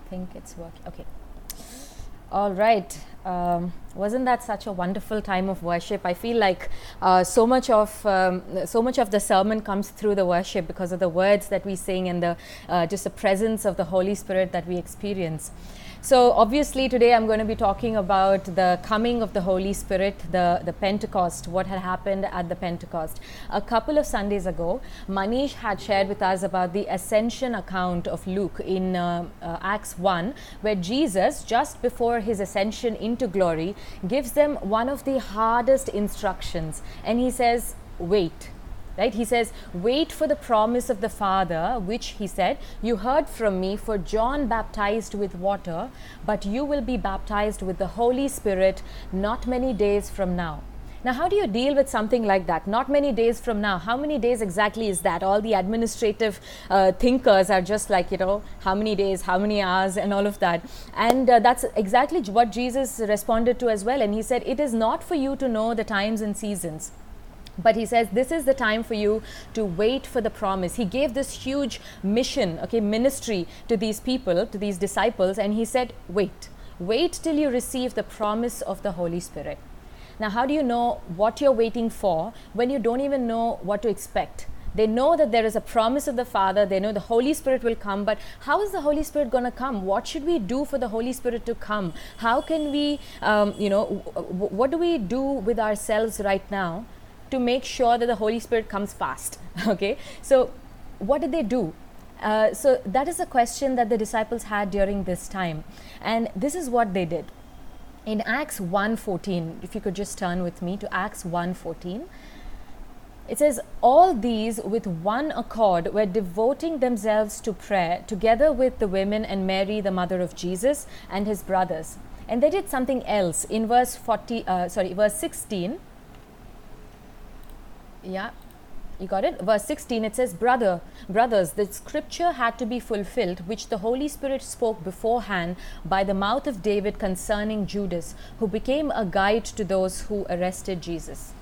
think it's working. Okay. All right. Wasn't that such a wonderful time of worship? I feel like so much of the sermon comes through the worship because of the words that we sing and the just the presence of the Holy Spirit that we experience. So obviously today I'm going to be talking about the coming of the Holy Spirit, the Pentecost, what had happened at the Pentecost. A couple of Sundays ago, Manish had shared with us about the ascension account of Luke in Acts 1, where Jesus, just before his ascension into glory, gives them one of the hardest instructions, and he says, wait. Right? He says, wait for the promise of the Father, which he said, you heard from me, for John baptized with water, but you will be baptized with the Holy Spirit not many days from now. Now, how do you deal with something like that? Not many days from now. How many days exactly is that? All the administrative thinkers are just like, how many days, how many hours, and all of that. And that's exactly what Jesus responded to as well. And he said, it is not for you to know the times and seasons. But he says, this is the time for you to wait for the promise. He gave this huge mission, ministry to these people, to these disciples. And he said, wait till you receive the promise of the Holy Spirit. Now, how do you know what you're waiting for when you don't even know what to expect? They know that there is a promise of the Father. They know the Holy Spirit will come. But how is the Holy Spirit going to come? What should we do for the Holy Spirit to come? How can we, what do we do with ourselves right now to make sure that the Holy Spirit comes fast? Okay, so what did they do? So that is a question that the disciples had during this time, and this is what they did. In Acts 1:14, if you could just turn with me to Acts 1:14, it says, all these with one accord were devoting themselves to prayer, together with the women and Mary, the mother of Jesus, and his brothers. And they did something else in verse 16. Yeah, you got it? Verse 16, it says, brothers, the scripture had to be fulfilled, which the Holy Spirit spoke beforehand by the mouth of David concerning Judas, who became a guide to those who arrested Jesus.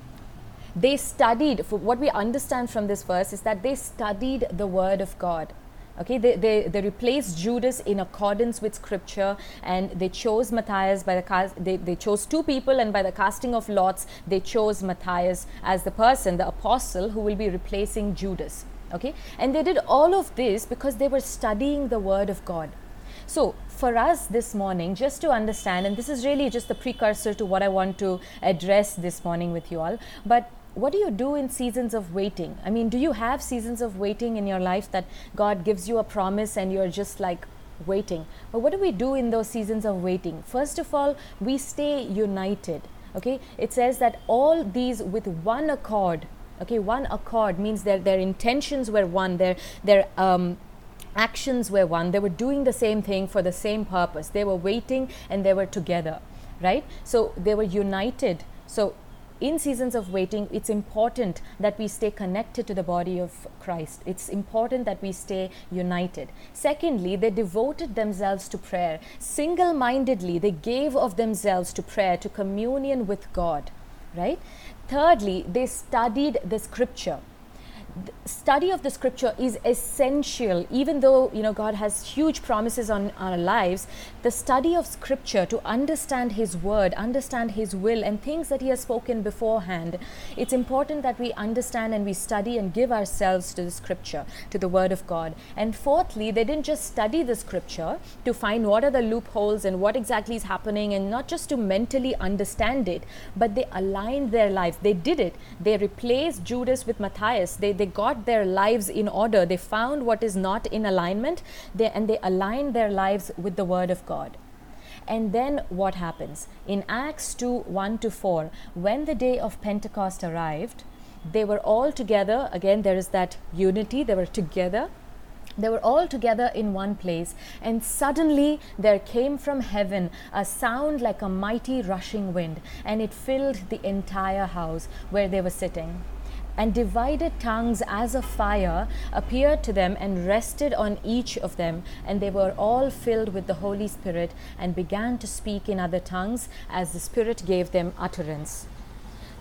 They studied, for what we understand from this verse is that they studied the word of God. Okay, they replaced Judas in accordance with scripture, and they chose Matthias they chose two people, and by the casting of lots they chose Matthias as the person, the apostle, who will be replacing Judas. Okay, and they did all of this because they were studying the word of God. So for us this morning, just to understand, and this is really just the precursor to what I want to address this morning with you all, but what do you do in seasons of waiting? I mean, do you have seasons of waiting in your life that God gives you a promise and you're just like waiting? But what do we do in those seasons of waiting? First of all, we stay united. Okay, it says that all these with one accord. Okay, one accord means their intentions were one, their actions were one. They were doing the same thing for the same purpose. They were waiting and they were together, right? So they were united. So in seasons of waiting, it's important that we stay connected to the body of Christ. It's important that we stay united. Secondly, they devoted themselves to prayer. Single-mindedly, they gave of themselves to prayer, to communion with God, right? Thirdly, they studied the scripture. The study of the scripture is essential. Even though God has huge promises on our lives, the study of scripture, to understand his word, understand his will, and things that he has spoken beforehand, it's important that we understand and we study and give ourselves to the scripture, to the word of God. And fourthly, they didn't just study the scripture to find what are the loopholes and what exactly is happening, and not just to mentally understand it, but they aligned their lives. They did it. They replaced Judas with Matthias. They got their lives in order. They found what is not in alignment, and they aligned their lives with the word of God. And then what happens? In Acts 2:1-4, when the day of Pentecost arrived, they were all together. Again, there is that unity. They were together. They were all together in one place, and suddenly there came from heaven a sound like a mighty rushing wind, and it filled the entire house where they were sitting. And divided tongues as of fire appeared to them and rested on each of them, and they were all filled with the Holy Spirit and began to speak in other tongues as the Spirit gave them utterance.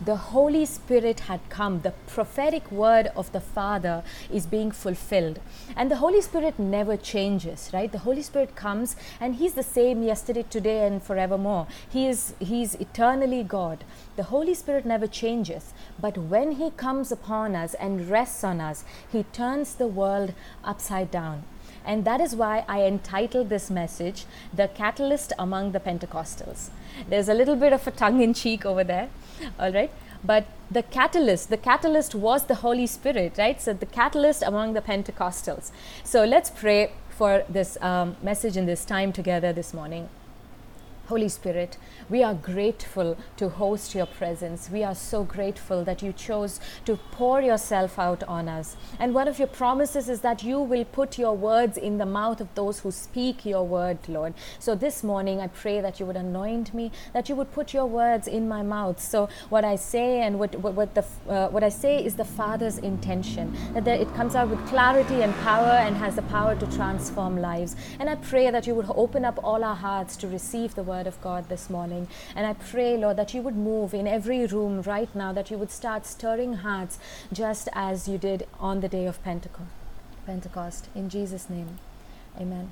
the Holy Spirit had come. The prophetic word of the Father is being fulfilled. And the Holy Spirit never changes, right? The Holy Spirit comes and He's the same yesterday, today, and forevermore. He's eternally God. The Holy Spirit never changes. But when He comes upon us and rests on us, He turns the world upside down. And that is why I entitled this message, The Catalyst Among the Pentecostals. There's a little bit of a tongue-in-cheek over there, all right? But the catalyst was the Holy Spirit, right? So the catalyst among the Pentecostals. So let's pray for this message in this time together this morning. Holy Spirit, we are grateful to host your presence. We are so grateful that you chose to pour yourself out on us. And one of your promises is that you will put your words in the mouth of those who speak your word, Lord. So this morning, I pray that you would anoint me, that you would put your words in my mouth. So what I say and what I say is the Father's intention, that it comes out with clarity and power and has the power to transform lives. And I pray that you would open up all our hearts to receive the word of God this morning. And I pray, Lord, that you would move in every room right now, that you would start stirring hearts just as you did on the day of Pentecost. In Jesus' name, amen.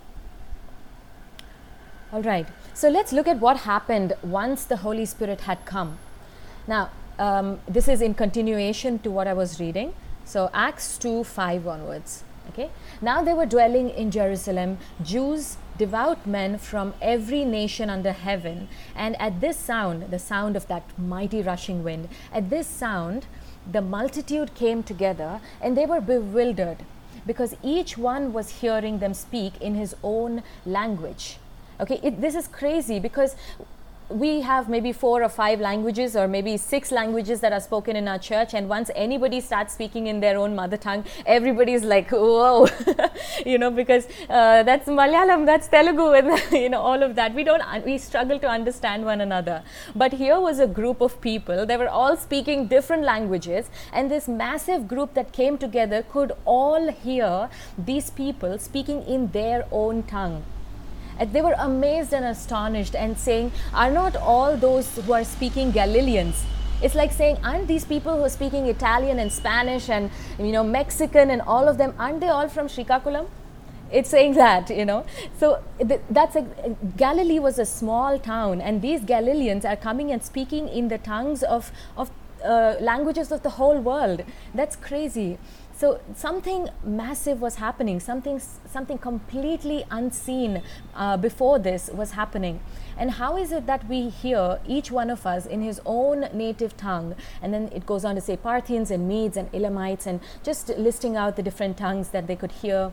All right, so let's look at what happened once the Holy Spirit had come. Now, this is in continuation to what I was reading. So Acts 2:5 onwards. Okay. Now they were dwelling in Jerusalem, Jews, devout men from every nation under heaven. And at this sound, the sound of that mighty rushing wind, at this sound, the multitude came together, and they were bewildered, because each one was hearing them speak in his own language. Okay, this is crazy, because we have maybe 4 or 5 languages or maybe 6 languages that are spoken in our church, and once anybody starts speaking in their own mother tongue, everybody's like, whoa, because that's Malayalam, that's Telugu, and all of that. We struggle to understand one another. But here was a group of people, they were all speaking different languages, and this massive group that came together could all hear these people speaking in their own tongue. And they were amazed and astonished and saying, are not all those who are speaking Galileans? It's like saying, aren't these people who are speaking Italian and Spanish and Mexican and all of them, aren't they all from Srikakulam? It's saying that, So Galilee was a small town, and these Galileans are coming and speaking in the tongues of languages of the whole world. That's crazy. So something massive was happening, something completely unseen before this was happening. And how is it that we hear, each one of us, in his own native tongue? And then it goes on to say Parthians and Medes and Elamites, and just listing out the different tongues that they could hear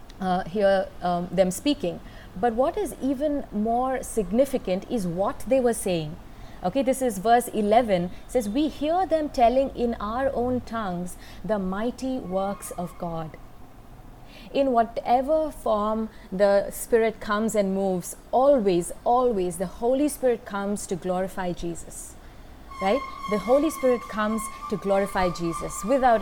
them speaking. But what is even more significant is what they were saying. Okay, this is verse 11. It says, we hear them telling in our own tongues the mighty works of God. In whatever form the Spirit comes and moves, always the Holy Spirit comes to glorify Jesus. Right? The Holy Spirit comes to glorify Jesus without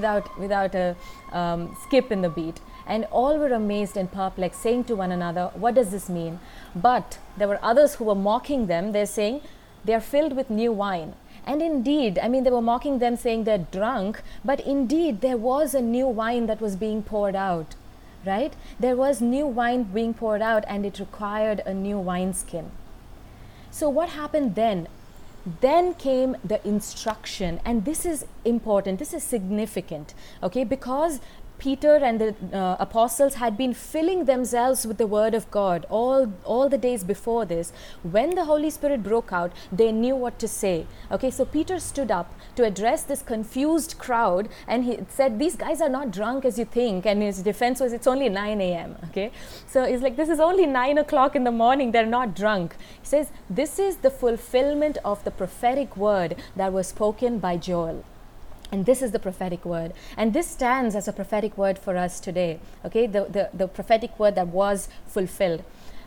a skip in the beat. And all were amazed and perplexed, saying to one another, what does this mean? But there were others who were mocking them. They're saying, they are filled with new wine. And indeed, they were mocking them, saying they're drunk, but indeed there was a new wine that was being poured out, right? There was new wine being poured out, and it required a new wineskin. So what happened then? Then came the instruction, and this is important, this is significant, okay, because Peter and the apostles had been filling themselves with the word of God all the days before this. When the Holy Spirit broke out, they knew what to say. Okay, so Peter stood up to address this confused crowd, and he said, these guys are not drunk as you think. And his defense was, it's only 9 a.m. Okay, so it's like, this is only 9 o'clock in the morning, they're not drunk. He says, this is the fulfillment of the prophetic word that was spoken by Joel. And this is the prophetic word. And this stands as a prophetic word for us today. Okay, the prophetic word that was fulfilled.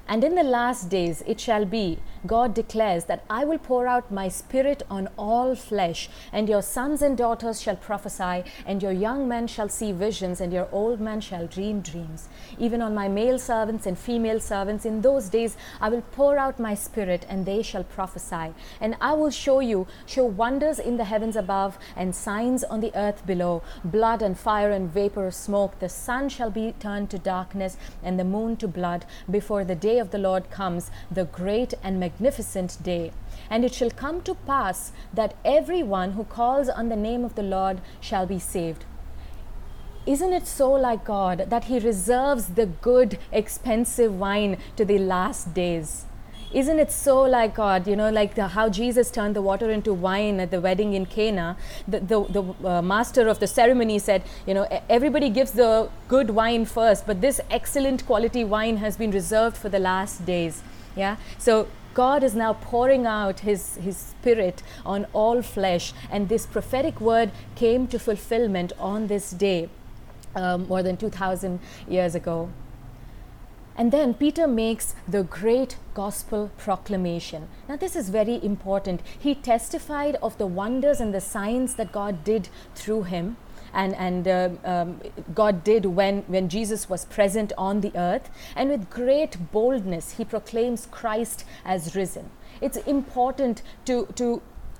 And in the last days it shall be, God declares, that I will pour out my spirit on all flesh, and your sons and daughters shall prophesy, and your young men shall see visions, and your old men shall dream dreams. Even on my male servants and female servants in those days I will pour out my spirit, and they shall prophesy. And I will show wonders in the heavens above, and signs on the earth below, blood and fire and vapor of smoke. The sun shall be turned to darkness, and the moon to blood, before the day of the Lord comes, the great and magnificent day. And it shall come to pass that everyone who calls on the name of the Lord shall be saved. Isn't it so like God that He reserves the good, expensive wine to the last days? Isn't it so like God, like how Jesus turned the water into wine at the wedding in Cana? The master of the ceremony said, everybody gives the good wine first, but this excellent quality wine has been reserved for the last days. Yeah. So God is now pouring out His Spirit on all flesh, and this prophetic word came to fulfillment on this day, more than 2,000 years ago. And then Peter makes the great gospel proclamation. Now this is very important. He testified of the wonders and the signs that God did through him, and God did when Jesus was present on the earth. And with great boldness he proclaims Christ as risen. It's important to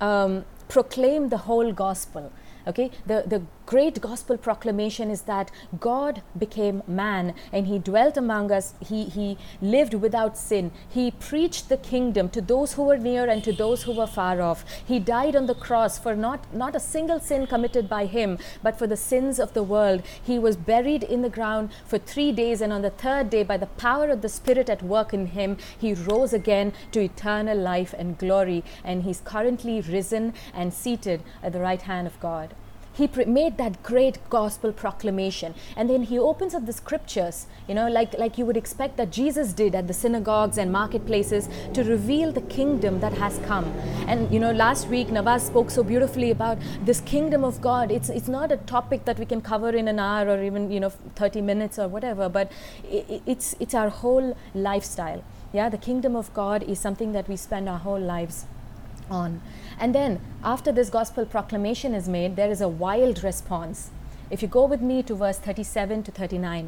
proclaim the whole gospel. Okay, the great gospel proclamation is that God became man and He dwelt among us. He lived without sin. He preached the kingdom to those who were near and to those who were far off. He died on the cross for not a single sin committed by Him, but for the sins of the world. He was buried in the ground for 3 days, and on the third day, by the power of the Spirit at work in Him, He rose again to eternal life and glory, and He's currently risen and seated at the right hand of God. He made that great gospel proclamation, and then He opens up the scriptures, like you would expect that Jesus did at the synagogues and marketplaces, to reveal the kingdom that has come. And last week Nawaz spoke so beautifully about this kingdom of God. It's not a topic that we can cover in an hour or even 30 minutes or whatever, but it's our whole lifestyle. Yeah, the kingdom of God is something that we spend our whole lives on. And then after this gospel proclamation is made, there is a wild response. If you go with me to verse 37 to 39.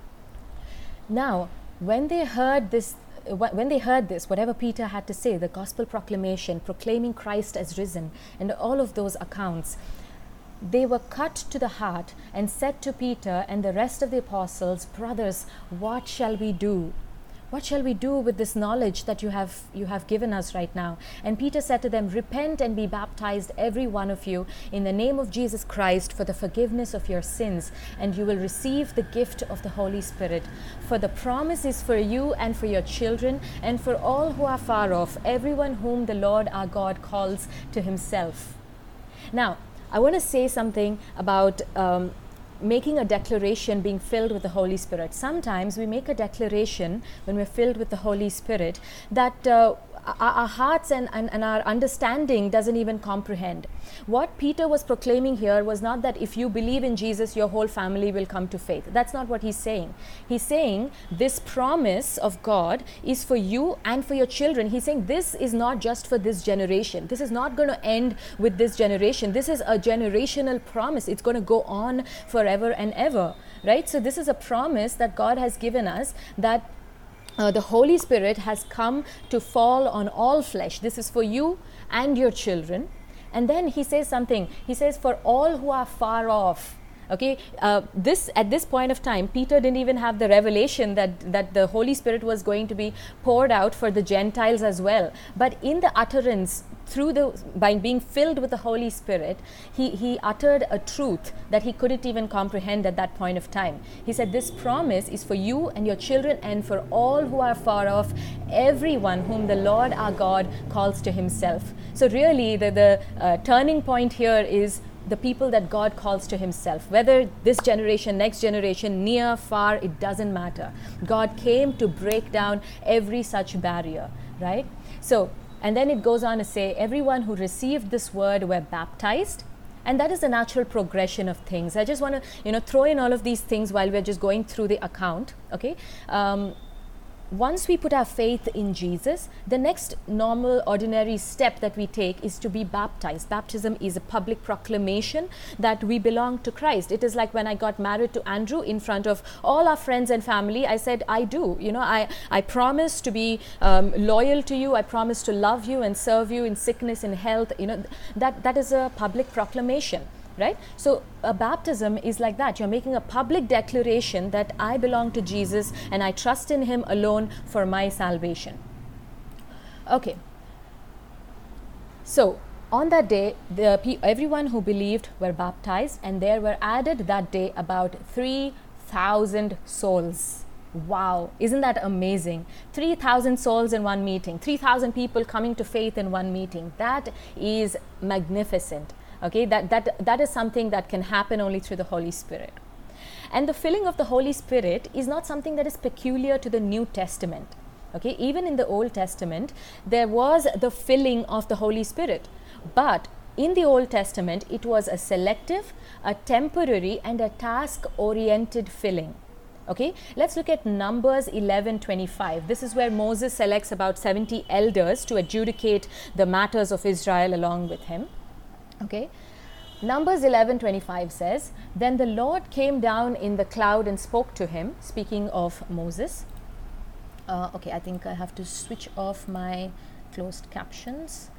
Now, when they heard this, whatever Peter had to say, the gospel proclamation, proclaiming Christ as risen, and all of those accounts, they were cut to the heart and said to Peter and the rest of the apostles, "Brothers, what shall we do? What shall we do with this knowledge that you have given us right now?" And Peter said to them, "Repent and be baptized, every one of you, in the name of Jesus Christ for the forgiveness of your sins, and you will receive the gift of the Holy Spirit. For the promise is for you and for your children and for all who are far off, everyone whom the Lord our God calls to Himself." Now, I want to say something about making a declaration, being filled with the Holy Spirit. Sometimes we make a declaration when we're filled with the Holy Spirit that our hearts and our understanding doesn't even comprehend. What Peter was proclaiming here was not that if you believe in Jesus, your whole family will come to faith. That's not what he's saying. He's saying this promise of God is for you and for your children. He's saying this is not just for this generation. This is not going to end with this generation. This is a generational promise. It's going to go on forever and ever, right? So this is a promise that God has given us, that the Holy Spirit has come to fall on all flesh. This is for you and your children. And then he says something. He says, for all who are far off. Okay, at this point of time, Peter didn't even have the revelation that the Holy Spirit was going to be poured out for the Gentiles as well. But in the utterance, by being filled with the Holy Spirit, he uttered a truth that he couldn't even comprehend at that point of time. He said, this promise is for you and your children and for all who are far off, everyone whom the Lord our God calls to Himself. So really, the turning point here is the people that God calls to Himself. Whether this generation, next generation, near, far, it doesn't matter. God came to break down every such barrier, right? So, and then it goes on to say, everyone who received this word were baptized. And that is the natural progression of things. I just want to, throw in all of these things while we're just going through the account, okay? once we put our faith in Jesus, the next normal, ordinary step that we take is to be baptized. Baptism is a public proclamation that we belong to Christ. It is like when I got married to Andrew in front of all our friends and family. I said, I do. I promise to be loyal to you. I promise to love you and serve you in sickness and health. That is a public proclamation. Right? So a baptism is like that. You're making a public declaration that I belong to Jesus and I trust in him alone for my salvation. Okay. So on that day, everyone who believed were baptized, and there were added that day about 3,000 souls. Wow, isn't that amazing? 3,000 souls in one meeting, 3,000 people coming to faith in one meeting. That is magnificent. Okay, that is something that can happen only through the Holy Spirit. And the filling of the Holy Spirit is not something that is peculiar to the New Testament. Okay, even in the Old Testament, there was the filling of the Holy Spirit. But in the Old Testament, it was a selective, a temporary, and a task-oriented filling. Okay, let's look at Numbers 11:25. This is where Moses selects about 70 elders to adjudicate the matters of Israel along with him. Okay, Numbers 11:25 says, "Then the Lord came down in the cloud and spoke to him," speaking of Moses. Okay, I think I have to switch off my closed captions.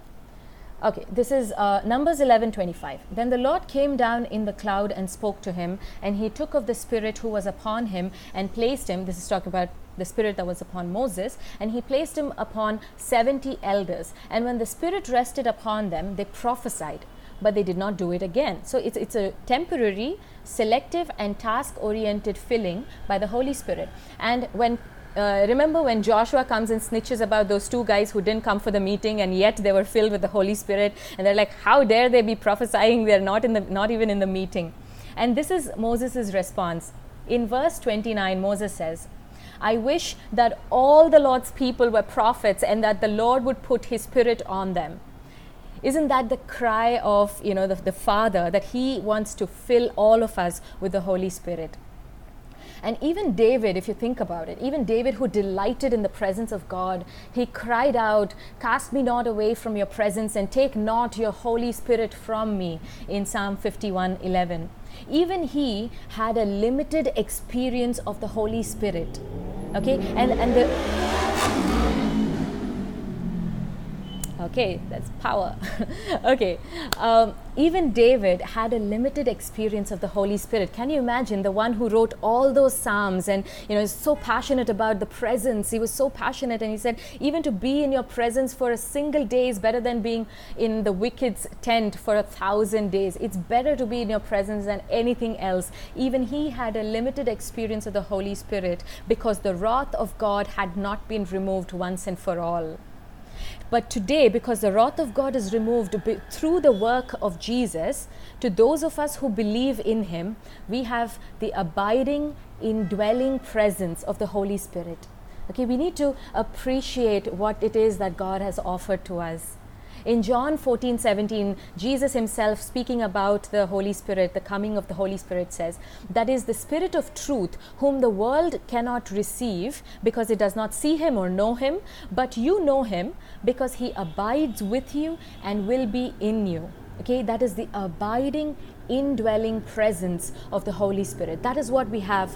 Okay, this is Numbers 11:25. "Then the Lord came down in the cloud and spoke to him, and he took of the Spirit who was upon him and placed him," this is talking about the Spirit that was upon Moses, "and he placed him upon 70 elders. And when the Spirit rested upon them, they prophesied, but they did not do it again." So it's a temporary, selective, and task-oriented filling by the Holy Spirit. And when remember when Joshua comes and snitches about those two guys who didn't come for the meeting, and yet they were filled with the Holy Spirit, and they're like, how dare they be prophesying? They're not even in the meeting. And this is Moses' response. In verse 29, Moses says, "I wish that all the Lord's people were prophets, and that the Lord would put his Spirit on them." Isn't that the cry of the Father, that he wants to fill all of us with the Holy Spirit? And even David, if you think about it, even David, who delighted in the presence of God, he cried out, "Cast me not away from your presence, and take not your Holy Spirit from me," in Psalm 51:11. Even he had a limited experience of the Holy Spirit. Okay, okay, that's power. Okay, even David had a limited experience of the Holy Spirit. Can you imagine the one who wrote all those Psalms and is so passionate about the presence? He was so passionate, and he said, even to be in your presence for a single day is better than being in the wicked's tent for 1,000 days. It's better to be in your presence than anything else. Even he had a limited experience of the Holy Spirit because the wrath of God had not been removed once and for all. But today, because the wrath of God is removed through the work of Jesus, to those of us who believe in him, we have the abiding, indwelling presence of the Holy Spirit. Okay, we need to appreciate what it is that God has offered to us. In John 14:17, Jesus himself, speaking about the Holy Spirit, the coming of the Holy Spirit, says, "That is the Spirit of truth, whom the world cannot receive because it does not see him or know him, but you know him because he abides with you and will be in you." Okay, that is the abiding, indwelling presence of the Holy Spirit. That is what we have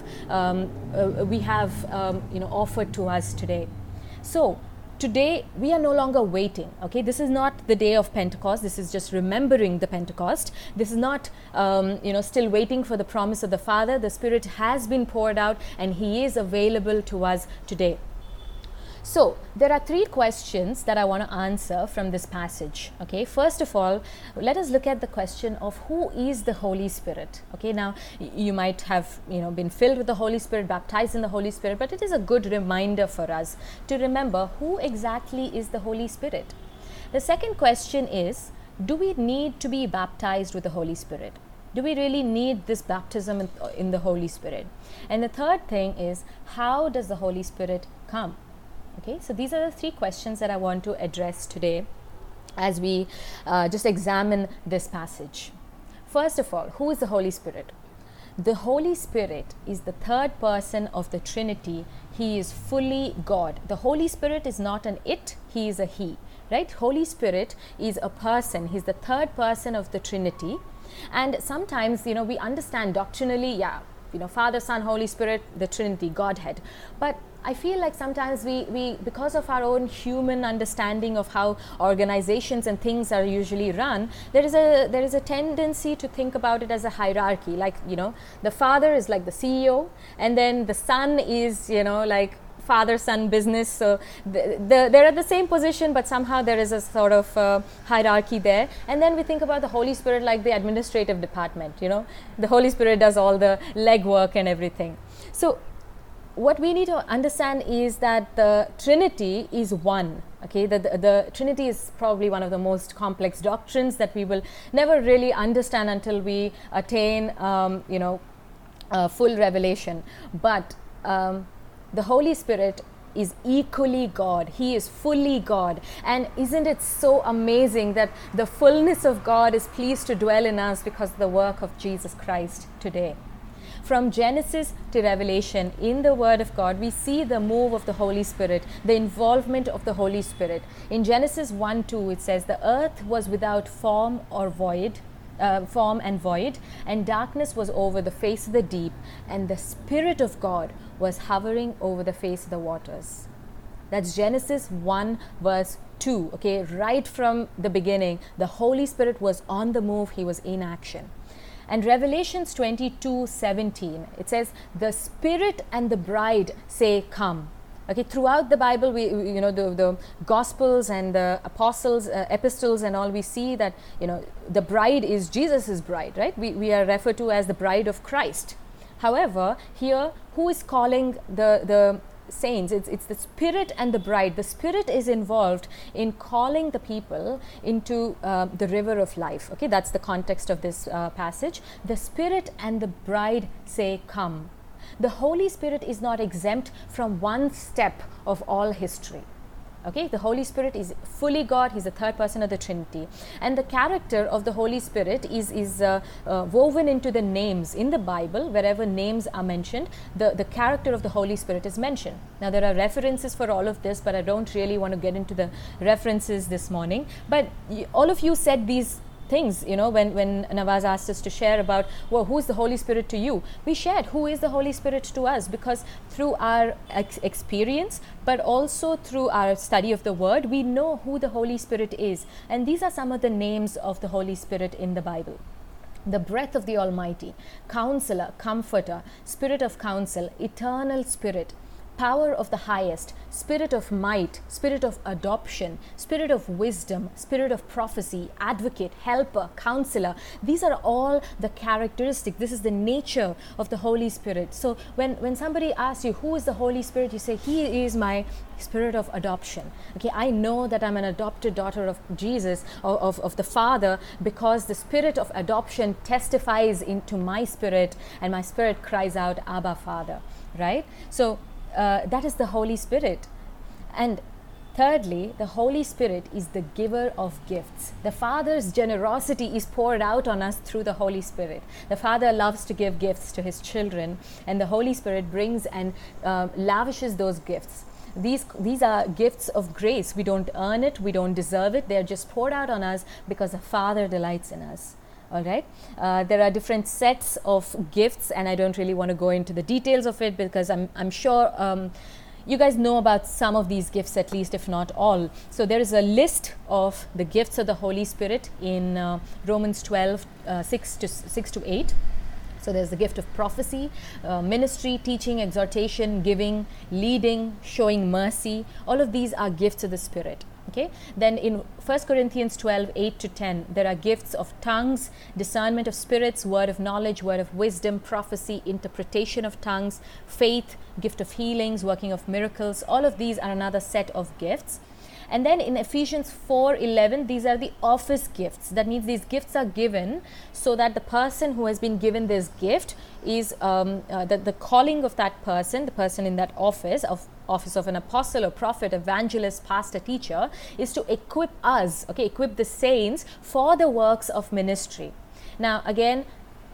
offered to us today. So today we are no longer waiting. Okay, this is not the day of Pentecost. This is just remembering the Pentecost. This is not still waiting for the promise of the Father. The Spirit has been poured out, and he is available to us today. So there are 3 questions that I want to answer from this passage. Okay, first of all, let us look at the question of who is the Holy Spirit. Okay, now you might have been filled with the Holy Spirit, baptized in the Holy Spirit, but it is a good reminder for us to remember who exactly is the Holy Spirit. The second question is, do we need to be baptized with the Holy Spirit? Do we really need this baptism in the Holy Spirit? And the third thing is, how does the Holy Spirit come? Okay, so these are the 3 questions that I want to address today as we just examine this passage. First of all, who is the Holy Spirit? The Holy Spirit is the third person of the Trinity. He is fully God. The Holy Spirit is not an it, he is a he, right? Holy Spirit is a person. He's the third person of the Trinity. And sometimes, we understand doctrinally, Father, Son, Holy Spirit, the Trinity, Godhead. But I feel like sometimes we because of our own human understanding of how organizations and things are usually run, there is a tendency to think about it as a hierarchy. Like, the Father is like the CEO, and then the Son is, like father-son business. So they're at the same position, but somehow there is a sort of hierarchy there. And then we think about the Holy Spirit like the administrative department. The Holy Spirit does all the legwork and everything. So what we need to understand is that the Trinity is one. Okay, the Trinity is probably one of the most complex doctrines that we will never really understand until we attain, full revelation. But the Holy Spirit is equally God. He is fully God. And isn't it so amazing that the fullness of God is pleased to dwell in us because of the work of Jesus Christ today? From Genesis to Revelation, in the Word of God, we see the move of the Holy Spirit, the involvement of the Holy Spirit. In Genesis 1:2, it says, "The earth was without form and void, and darkness was over the face of the deep, and the Spirit of God was hovering over the face of the waters." That's Genesis 1 verse 2. Okay, right from the beginning, the Holy Spirit was on the move. He was in action. And Revelations 22:17, it says, "The Spirit and the bride say, come." Okay, throughout the Bible, the Gospels and the Apostles, epistles and all, we see that, the bride is Jesus' bride, right? We are referred to as the bride of Christ. However, here, who is calling the saints? It's the Spirit and the bride. The Spirit is involved in calling the people into the river of life. Okay, that's the context of this passage. The Spirit and the bride say, come. The Holy Spirit is not exempt from one step of all history. Okay, the Holy Spirit is fully God. He's the third person of the Trinity. And the character of the Holy Spirit is woven into the names in the Bible. Wherever names are mentioned, the character of the Holy Spirit is mentioned. Now, there are references for all of this, but I don't really want to get into the references this morning. But all of you said these things, when Nawaz asked us to share about, well, who is the Holy Spirit to you? We shared who is the Holy Spirit to us, because through our experience, but also through our study of the Word, we know who the Holy Spirit is. And these are some of the names of the Holy Spirit in the Bible. The breath of the Almighty, Counselor, Comforter, Spirit of Counsel, Eternal Spirit, Power of the Highest, Spirit of Might, Spirit of Adoption, Spirit of Wisdom, Spirit of Prophecy, Advocate, Helper, Counselor. These are all the characteristics. This is the nature of the Holy Spirit. So when somebody asks you, who is the Holy Spirit? You say, He is my Spirit of adoption. Okay, I know that I'm an adopted daughter of Jesus, of the Father, because the Spirit of adoption testifies into my spirit, and my spirit cries out, Abba, Father, right? So that is the Holy Spirit. And thirdly, the Holy Spirit is the giver of gifts. The Father's generosity is poured out on us through the Holy Spirit. The Father loves to give gifts to His children, and the Holy Spirit brings and lavishes those gifts. These are gifts of grace. We don't earn it, we don't deserve it. They're just poured out on us because the Father delights in us. All right. There are different sets of gifts, and I don't really want to go into the details of it, because I'm sure you guys know about some of these gifts, at least, if not all. So there is a list of the gifts of the Holy Spirit in Romans 12, 6 to 8. So there's the gift of prophecy, ministry, teaching, exhortation, giving, leading, showing mercy. All of these are gifts of the Spirit. Okay. Then in 1 Corinthians 12, 8 to 10, there are gifts of tongues, discernment of spirits, word of knowledge, word of wisdom, prophecy, interpretation of tongues, faith, gift of healings, working of miracles. All of these are another set of gifts. And then in Ephesians 4:11, these are the office gifts. That means these gifts are given so that the person who has been given this gift is the calling of that person, the person in that office of an apostle or prophet, evangelist, pastor, teacher, is to equip us, okay, equip the saints for the works of ministry. Now again,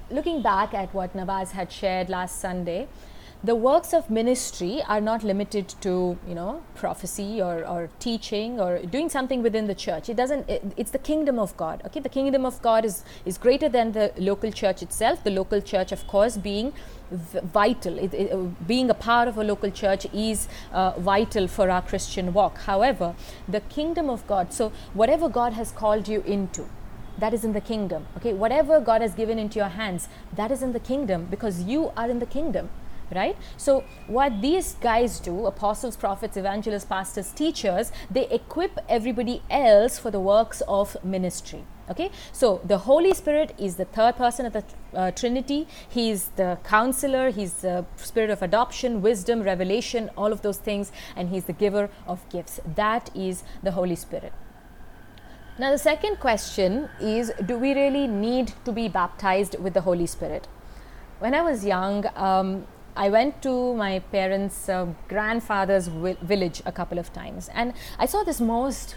looking back at what Nawaz had shared last Sunday, the works of ministry are not limited to, prophecy or teaching or doing something within the church. It's the kingdom of God. Okay, the kingdom of God is greater than the local church itself. The local church, of course, being vital. Being a part of a local church is vital for our Christian walk. However, the kingdom of God, so whatever God has called you into, that is in the kingdom. Okay, whatever God has given into your hands, that is in the kingdom, because you are in the kingdom. Right? So what these guys do, apostles, prophets, evangelists, pastors, teachers, they equip everybody else for the works of ministry. Okay, so the Holy Spirit is the third person of the Trinity. He's the counselor, he's the spirit of adoption, wisdom, revelation, all of those things, and he's the giver of gifts. That is the Holy Spirit. Now the second question is, do we really need to be baptized with the Holy Spirit? When I was young, I went to my parents' grandfather's village a couple of times, and I saw this most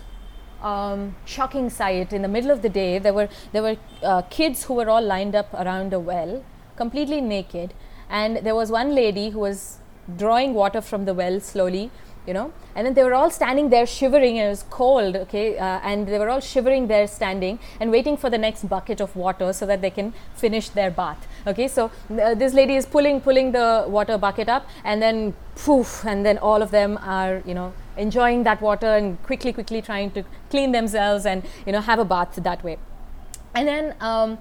shocking sight. In the middle of the day, there were kids who were all lined up around a well, completely naked, and there was one lady who was drawing water from the well slowly, and then they were all standing there shivering, and it was cold, and they were all shivering there standing and waiting for the next bucket of water so that they can finish their bath. Okay, so this lady is pulling the water bucket up, and then poof, and then all of them are enjoying that water and quickly trying to clean themselves and have a bath that way. And then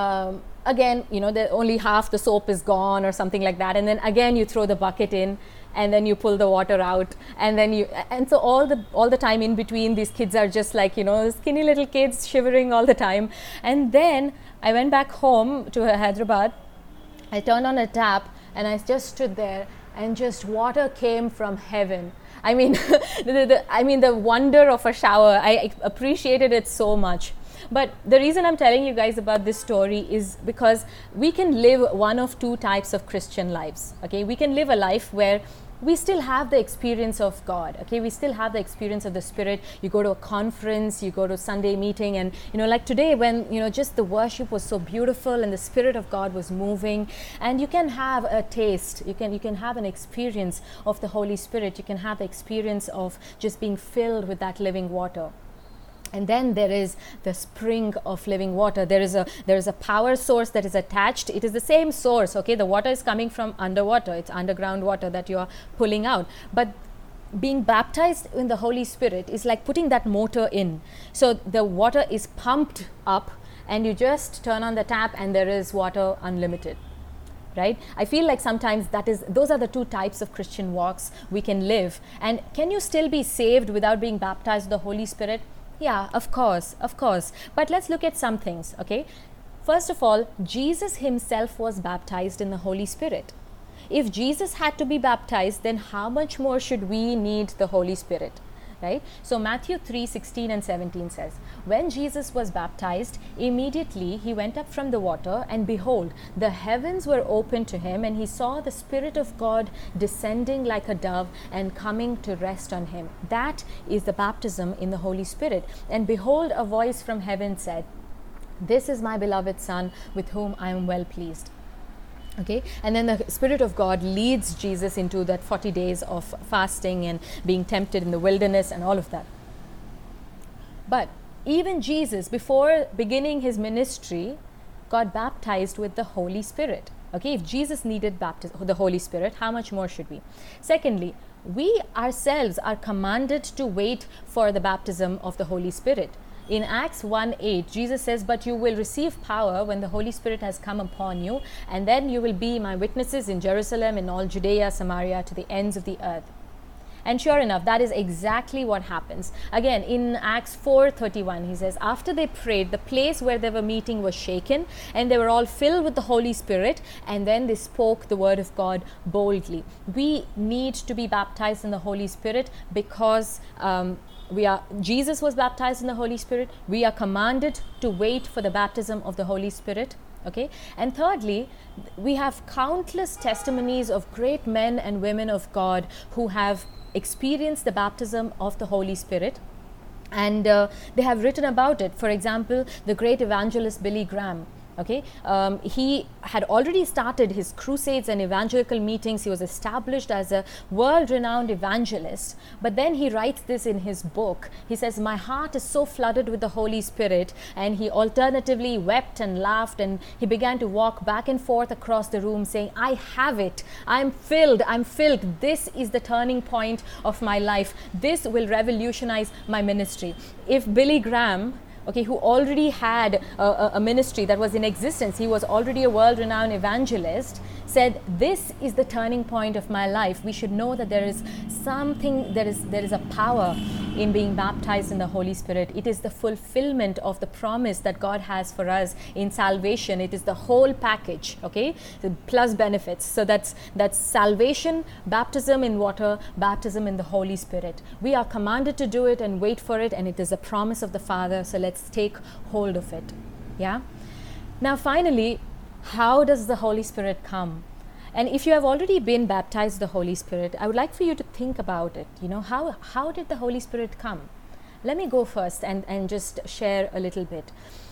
again, only half the soap is gone or something like that, and then again you throw the bucket in, and then you pull the water out, and so all the time in between, these kids are just like skinny little kids shivering all the time. And then I went back home to Hyderabad. I turned on a tap and I just stood there, and just water came from heaven. I mean, the wonder of a shower. I appreciated it so much. But the reason I'm telling you guys about this story is because we can live one of two types of Christian lives. Okay, we can live a life where we still have the experience of God. Okay, we still have the experience of the Spirit. You go to a conference, you go to a Sunday meeting, and like today, when just the worship was so beautiful and the Spirit of God was moving, and you can have a taste. You can have an experience of the Holy Spirit. You can have the experience of just being filled with that living water. And then there is the spring of living water. There is a power source that is attached. It is the same source. Okay, the water is coming from underwater. It's underground water that you are pulling out. But being baptized in the Holy Spirit is like putting that motor in. So the water is pumped up, and you just turn on the tap, and there is water unlimited. Right? I feel like sometimes those are the two types of Christian walks we can live. And can you still be saved without being baptized with the Holy Spirit? Yeah, of course. But let's look at some things, okay? First of all, Jesus himself was baptized in the Holy Spirit. If Jesus had to be baptized, then how much more should we need the Holy Spirit? Right? So Matthew 3:16 and 17 says, when Jesus was baptized, immediately he went up from the water, and behold, the heavens were opened to him, and he saw the Spirit of God descending like a dove and coming to rest on him. That is the baptism in the Holy Spirit. And behold, a voice from heaven said, this is my beloved Son, with whom I am well pleased. Okay, and then the Spirit of God leads Jesus into that 40 days of fasting and being tempted in the wilderness and all of that. But even Jesus, before beginning his ministry, got baptized with the Holy Spirit. Okay, if Jesus needed the Holy Spirit, how much more should we? Secondly, we ourselves are commanded to wait for the baptism of the Holy Spirit. In Acts 1:8, Jesus says, but you will receive power when the Holy Spirit has come upon you, and then you will be my witnesses in Jerusalem, in all Judea, Samaria, to the ends of the earth. And sure enough, that is exactly what happens. Again, in Acts 4:31, he says, after they prayed, the place where they were meeting was shaken, and they were all filled with the Holy Spirit, and then they spoke the word of God boldly. We need to be baptized in the Holy Spirit because Jesus was baptized in the Holy Spirit. We are commanded to wait for the baptism of the Holy Spirit. Okay, and thirdly, we have countless testimonies of great men and women of God who have experienced the baptism of the Holy Spirit, and they have written about it. For example, the great evangelist Billy Graham. Okay, he had already started his crusades and evangelical meetings. He was established as a world-renowned evangelist. But then he writes this in his book. He says, my heart is so flooded with the Holy Spirit. And he alternatively wept and laughed, and he began to walk back and forth across the room saying, I have it. I'm filled. I'm filled. This is the turning point of my life. This will revolutionize my ministry. If Billy Graham, okay, who already had a ministry that was in existence, he was already a world-renowned evangelist, said, this is the turning point of my life. We should know that there is something, there is a power in being baptized in the Holy Spirit. It is the fulfillment of the promise that God has for us in salvation. It is the whole package, okay, plus benefits. So that's salvation, baptism in water, baptism in the Holy Spirit. We are commanded to do it and wait for it, and it is a promise of the Father. So let's take hold of it. Yeah. Now finally, how does the Holy Spirit come? And if you have already been baptized the Holy Spirit, I would like for you to think about it. You know, how did the Holy Spirit come? Let me go first and just share a little bit.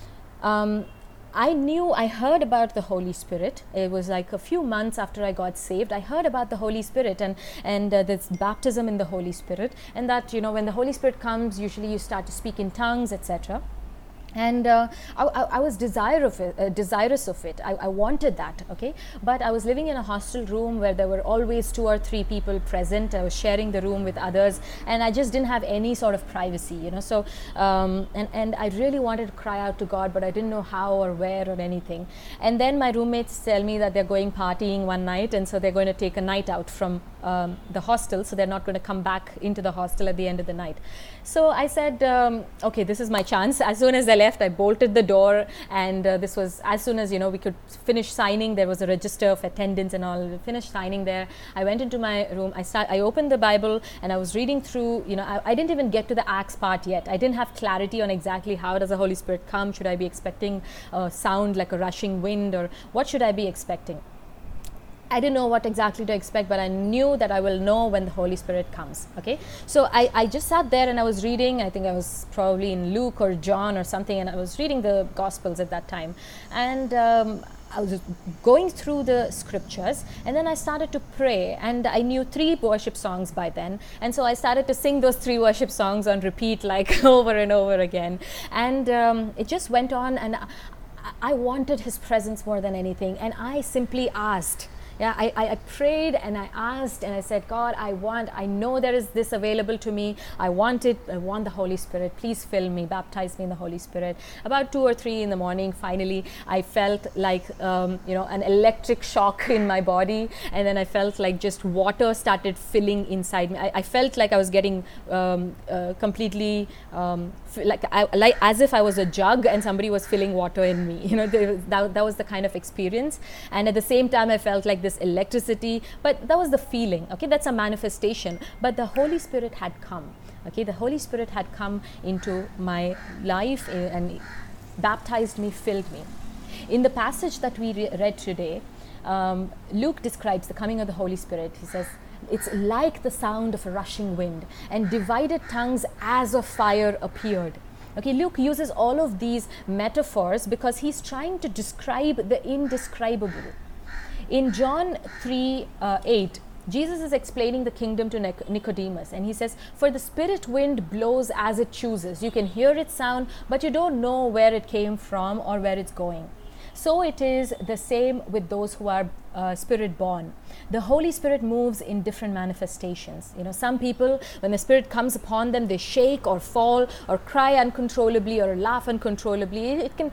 I heard about the Holy Spirit. It was like a few months after I got saved. I heard about the Holy Spirit and this baptism in the Holy Spirit, and that, you know, when the Holy Spirit comes, usually you start to speak in tongues, etc. And I was desirous of it. I wanted that, okay? But I was living in a hostel room where there were always 2 or 3 people present. I was sharing the room with others, and I just didn't have any sort of privacy, you know. So, and I really wanted to cry out to God, but I didn't know how or where or anything. And then my roommates tell me that they're going partying one night, and so they're going to take a night out from the hostel, so they're not going to come back into the hostel at the end of the night. So I said, okay, this is my chance. As soon as I left, I bolted the door, and this was as soon as, you know, we could finish signing. There was a register of attendance and all. We finished signing there. I went into my room. I opened the Bible, and I was reading through. You know, I didn't even get to the Acts part yet. I didn't have clarity on exactly how does the Holy Spirit come. Should I be expecting a sound like a rushing wind, or what should I be expecting? I didn't know what exactly to expect, but I knew that I will know when the Holy Spirit comes. Okay, so I just sat there and I was reading. I think I was probably in Luke or John or something, and I was reading the Gospels at that time, and I was going through the scriptures, and then I started to pray, and I knew 3 worship songs by then, and so I started to sing those 3 worship songs on repeat, like over and over again, and it just went on, and I wanted His presence more than anything, and I simply asked. Yeah, I prayed and I asked and I said, God, I know there is this available to me. I want it. I want the Holy Spirit. Please fill me, baptize me in the Holy Spirit. About 2 or 3 in the morning, finally, I felt like, you know, an electric shock in my body. And then I felt like just water started filling inside me. I felt like I was getting completely, like as if I was a jug and somebody was filling water in me. You know, that was the kind of experience. And at the same time, I felt like this electricity, but that was the feeling. Okay, that's a manifestation. But the Holy Spirit had come. Okay, the Holy Spirit had come into my life and baptized me, filled me. In the passage that we read today, Luke describes the coming of the Holy Spirit. He says, it's like the sound of a rushing wind, and divided tongues as of fire appeared. Okay, Luke uses all of these metaphors because he's trying to describe the indescribable. In John 3:8, Jesus is explaining the kingdom to Nicodemus, and he says, for the spirit wind blows as it chooses. You can hear its sound, but you don't know where it came from or where it's going. So it is the same with those who are spirit born. The Holy Spirit moves in different manifestations. You know, some people, when the Spirit comes upon them, they shake or fall or cry uncontrollably or laugh uncontrollably. It can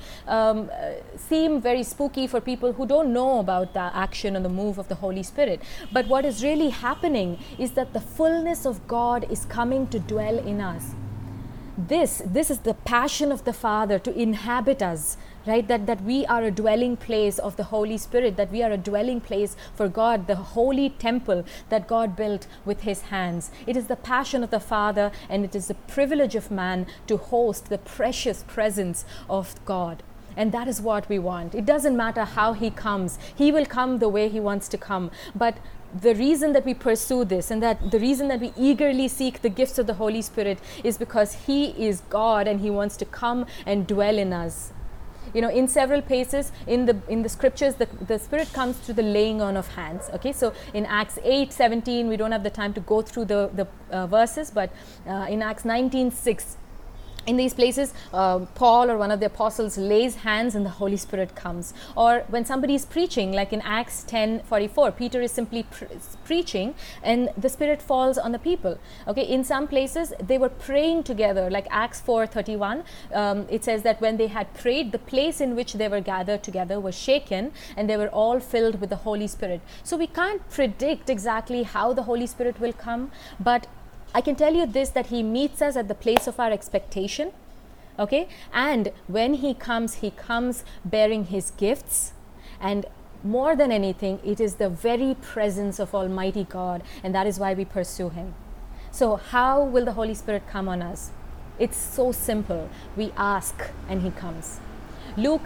seem very spooky for people who don't know about the action and the move of the Holy Spirit. But what is really happening is that the fullness of God is coming to dwell in us. This is the passion of the Father, to inhabit us, right? That we are a dwelling place of the Holy Spirit, that we are a dwelling place for God, the holy temple that God built with His hands. It is the passion of the Father, and it is the privilege of man to host the precious presence of God. And that is what we want. It doesn't matter how He comes. He will come the way He wants to come. But the reason that we pursue this, and that the reason that we eagerly seek the gifts of the Holy Spirit, is because He is God and He wants to come and dwell in us. in several places in the scriptures, the Spirit comes through the laying on of hands. Okay, so in Acts 8:17, we don't have the time to go through the verses, but in Acts 19:6, in these places, Paul or one of the apostles lays hands and the Holy Spirit comes. Or when somebody is preaching, like in Acts 10:44, Peter is simply preaching and the Spirit falls on the people. Okay, in some places they were praying together, like Acts 4:31. It says that when they had prayed, the place in which they were gathered together was shaken and they were all filled with the Holy Spirit. So we can't predict exactly how the Holy Spirit will come, but I can tell you this, that he meets us at the place of our expectation, okay? And when he comes bearing his gifts, and more than anything, it is the very presence of Almighty God, and that is why we pursue him. So how will the Holy Spirit come on us? It's so simple. We ask and he comes. Luke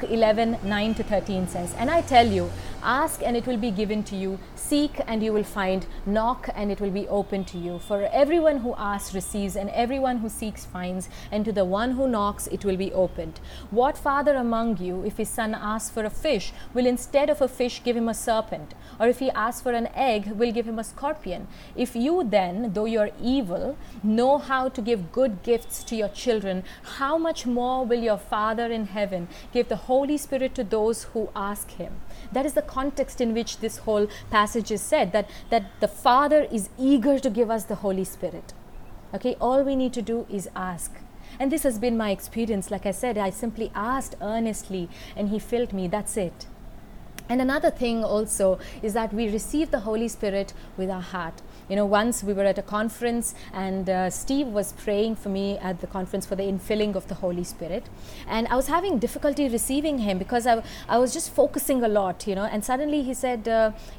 11:9-13 says, "And I tell you, ask and it will be given to you, seek and you will find, knock and it will be opened to you. For everyone who asks receives, and everyone who seeks finds, and to the one who knocks it will be opened. What father among you, if his son asks for a fish, will instead of a fish give him a serpent? Or if he asks for an egg, will give him a scorpion? If you then, though you are evil, know how to give good gifts to your children, how much more will your Father in heaven give the Holy Spirit to those who ask him?" That is the context in which this whole passage is said, that the Father is eager to give us the Holy Spirit. Okay, all we need to do is ask. And this has been my experience. Like I said, I simply asked earnestly and he filled me. That's it. And another thing also is that we receive the Holy Spirit with our heart. Once we were at a conference and Steve was praying for me at the conference for the infilling of the Holy Spirit. And I was having difficulty receiving him because I was just focusing a lot, and suddenly he said,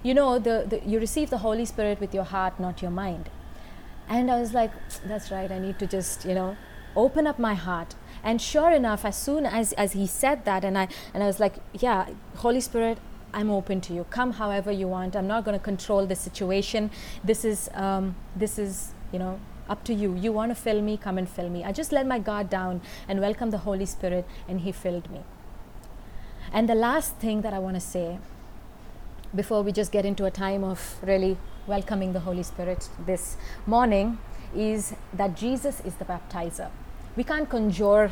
you receive the Holy Spirit with your heart, not your mind. And I was like, that's right, I need to just, open up my heart. And sure enough, as soon as he said that, and I was like, yeah, Holy Spirit, I'm open to you. Come however you want. I'm not going to control the situation. This is up to you. You want to fill me? Come and fill me. I just let my guard down and welcome the Holy Spirit, and he filled me. And the last thing that I want to say before we just get into a time of really welcoming the Holy Spirit this morning is that Jesus is the baptizer. We can't conjure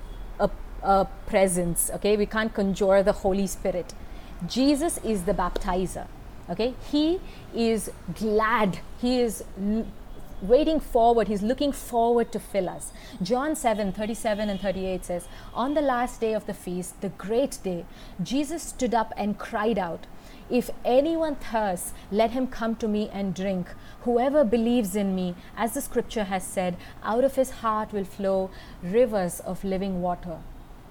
a presence, okay? We can't conjure the Holy Spirit. Jesus is the baptizer, okay? He is glad. He is waiting forward. He's looking forward to fill us. John 7:37-38 says, "On the last day of the feast, the great day, Jesus stood up and cried out, 'If anyone thirsts, let him come to me and drink. Whoever believes in me, as the scripture has said, out of his heart will flow rivers of living water.'"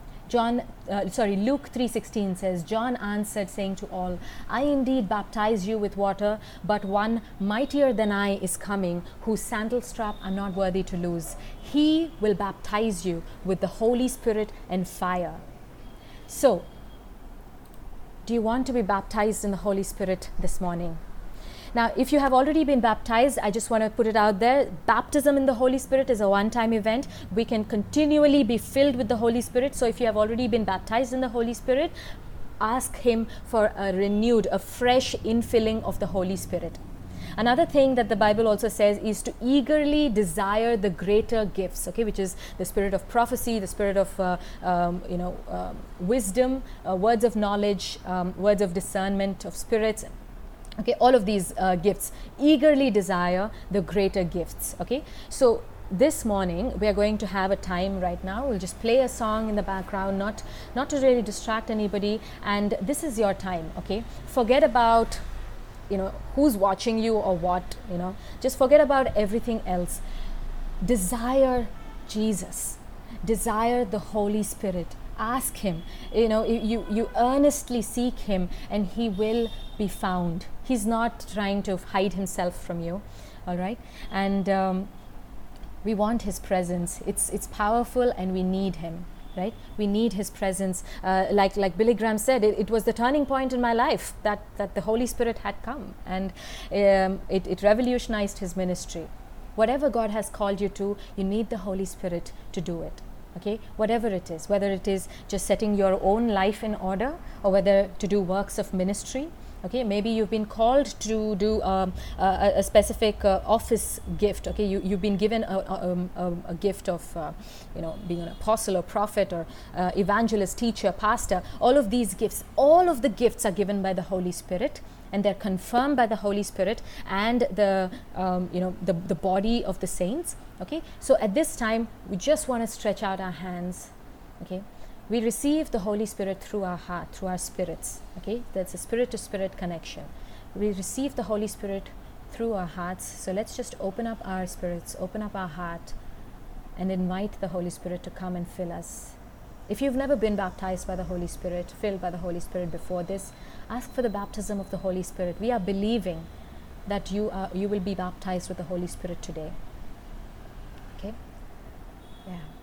Luke 3:16 says, "John answered, saying to all, 'I indeed baptize you with water, but one mightier than I is coming, whose sandal strap I'm not worthy to loose. He will baptize you with the Holy Spirit and fire.'" So, do you want to be baptized in the Holy Spirit this morning? Now, if you have already been baptized, I just want to put it out there. Baptism in the Holy Spirit is a one-time event. We can continually be filled with the Holy Spirit. So if you have already been baptized in the Holy Spirit, ask him for a fresh infilling of the Holy Spirit. Another thing that the Bible also says is to eagerly desire the greater gifts, okay, which is the spirit of prophecy, the spirit of wisdom, words of knowledge, words of discernment of spirits. Okay, all of these gifts. Eagerly desire the greater gifts. Okay, so this morning we are going to have a time right now. We'll just play a song in the background, not to really distract anybody, and this is your time. Okay, forget about who's watching you or what. Just forget about everything else. Desire Jesus. Desire the Holy Spirit. Ask him. You earnestly seek him, and he will be found. He's not trying to hide himself from you. All right, and we want his presence. It's powerful, and we need him. Right? We need his presence. Like Billy Graham said, it was the turning point in my life that the Holy Spirit had come, and it revolutionized his ministry. Whatever God has called you to, you need the Holy Spirit to do it. Okay, whatever it is, whether it is just setting your own life in order, or whether to do works of ministry. Okay, maybe you've been called to do a specific office gift. Okay, you've been given a gift of being an apostle or prophet or evangelist, teacher, pastor. All of these gifts, all of the gifts are given by the Holy Spirit, and they're confirmed by the Holy Spirit and the body of the saints. Okay, so at this time we just want to stretch out our hands. Okay, we receive the Holy Spirit through our heart, through our spirits. Okay, that's a spirit to spirit connection. We receive the Holy Spirit through our hearts. So let's just open up our spirits, open up our heart, and invite the Holy Spirit to come and fill us. If you've never been baptized by the Holy Spirit, filled by the Holy Spirit before this, ask for the baptism of the Holy Spirit. We are believing that you will be baptized with the Holy Spirit today. Okay? Yeah.